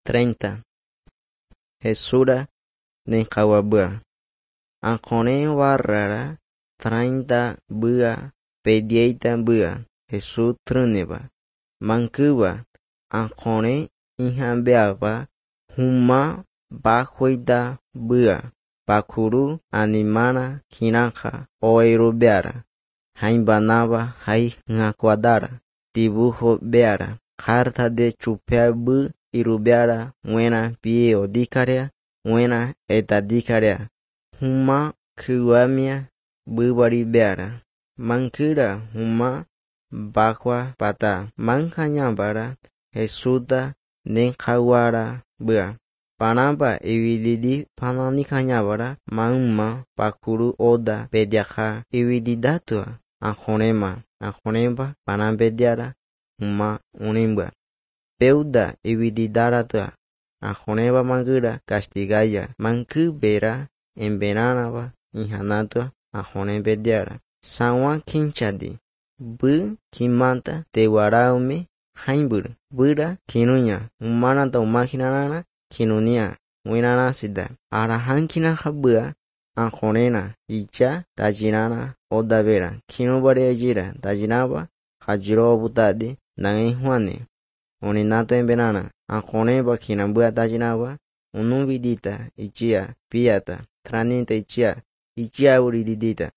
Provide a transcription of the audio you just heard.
30. Jesura Nenkawabua. Ancone warrara 30 bua pedieita bua. Jesús truneba. Mancuba. Ancone inhambeaba. Huma bajuida bua. Bakuru animana kinanja oeirubeara. Haimbanaba hai ngakuadara. Dibujo beara. Carta de chupea bu irubeara. Buena pie odicarea. Buena etadicarea. Huma kuamia bubari beara. Mankura huma bakwa pata. Mankanyambara. Jesuta nenkawara bua. Panamba iwididi pananikanyabara. Mauma bakuru oda pediaja iwididatua. Anjonema. Anjonemba panambediara. Huma unimba. Peuda iwididaratua. Anjoneba mangura castigaya. Mankubera envenanaba inhanatua. Anjonebediara. Sawa kinchadi. Bu kimanta tewaraume haimbur. Bura kinunya. Humanata umaginanana kinunia. Winanasida. Arahankina habua. Anjonena. Icha tajinana odavera. Kinubare ajira. Tajinaba. Hajiro butadi. Nange juane. Oninato envenana. Anjoneba kinambua tajinaba. Unubidita. Ichia. Piata. Traninta ichia. Ichia urididita.